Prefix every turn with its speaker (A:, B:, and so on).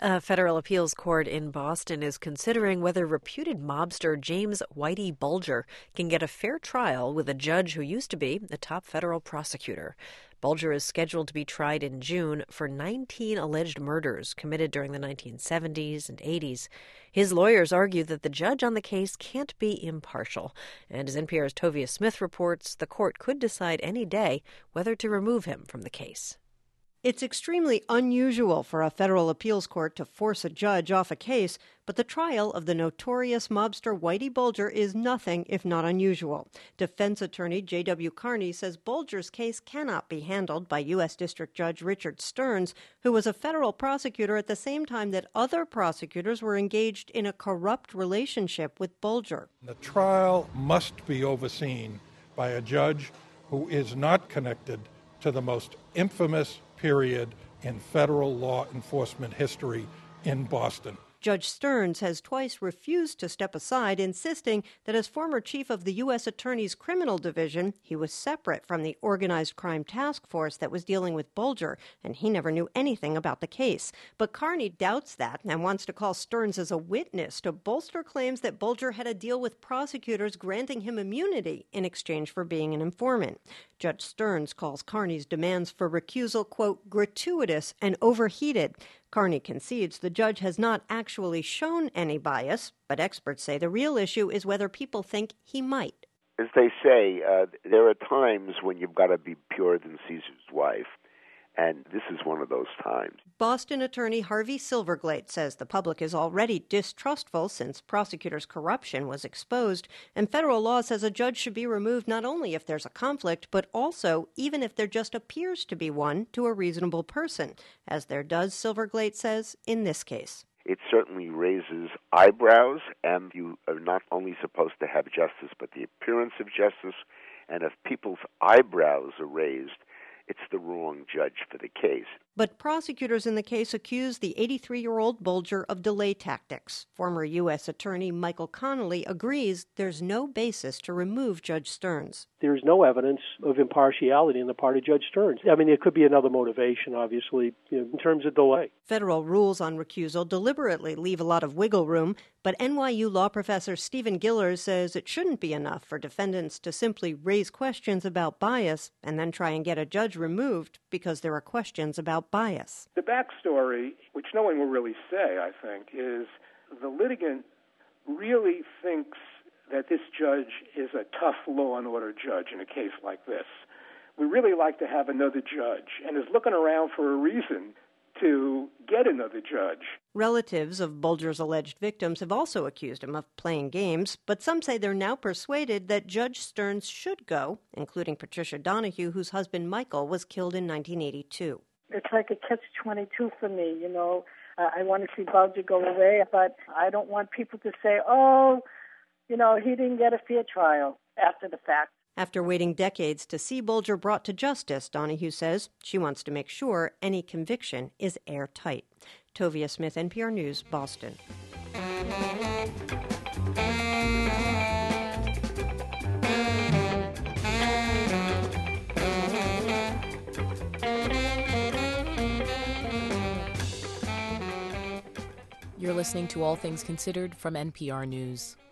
A: A federal appeals court in Boston is considering whether reputed mobster James Whitey Bulger can get a fair trial with a judge who used to be a top federal prosecutor. Bulger is scheduled to be tried in June for 19 alleged murders committed during the 1970s and 80s. His lawyers argue that the judge on the case can't be impartial, and as NPR's Tovia Smith reports, the court could decide any day whether to remove him from the case.
B: It's extremely unusual for a federal appeals court to force a judge off a case, but the trial of the notorious mobster Whitey Bulger is nothing if not unusual. Defense attorney J.W. Carney says Bulger's case cannot be handled by U.S. District Judge Richard Stearns, who was a federal prosecutor at the same time that other prosecutors were engaged in a corrupt relationship with Bulger.
C: The trial must be overseen by a judge who is not connected to the most infamous period in federal law enforcement history in Boston.
B: Judge Stearns has twice refused to step aside, insisting that as former chief of the U.S. Attorney's Criminal Division, he was separate from the organized crime task force that was dealing with Bulger, and he never knew anything about the case. But Carney doubts that and wants to call Stearns as a witness to bolster claims that Bulger had a deal with prosecutors granting him immunity in exchange for being an informant. Judge Stearns calls Carney's demands for recusal, quote, gratuitous and overheated. Carney concedes the judge has not actually shown any bias, but experts say the real issue is whether people think he might.
D: As they say, there are times when you've got to be purer than Caesar's wife, and this is one of those times.
B: Boston attorney Harvey Silverglate says the public is already distrustful since prosecutors' corruption was exposed, and federal law says a judge should be removed not only if there's a conflict, but also even if there just appears to be one to a reasonable person, as there does, Silverglate says, in this case.
D: It certainly raises eyebrows, and you are not only supposed to have justice, but the appearance of justice, and if people's eyebrows are raised, it's the wrong judge for the case.
B: But prosecutors in the case accuse the 83-year-old Bulger of delay tactics. Former U.S. Attorney Michael Connolly agrees there's no basis to remove Judge Stearns.
E: There's no evidence of impartiality on the part of Judge Stearns. I mean, there could be another motivation, obviously, in terms of delay.
B: Federal rules on recusal deliberately leave a lot of wiggle room, but NYU law professor Stephen Gillers says it shouldn't be enough for defendants to simply raise questions about bias and then try and get a judge removed because there are questions about bias.
F: The backstory, which no one will really say, I think, is the litigant really thinks that this judge is a tough law and order judge in a case like this. We really like to have another judge and is looking around for a reason to get another judge.
B: Relatives of Bulger's alleged victims have also accused him of playing games, but some say they're now persuaded that Judge Stearns should go, including Patricia Donahue, whose husband Michael was killed in 1982.
G: It's like a catch-22 for me, you know. I want to see Bulger go away, but I don't want people to say, oh, you know, he didn't get a fair trial after the fact.
B: After waiting decades to see Bulger brought to justice, Donahue says she wants to make sure any conviction is airtight. Tovia Smith, NPR News, Boston.
H: You're listening to All Things Considered from NPR News.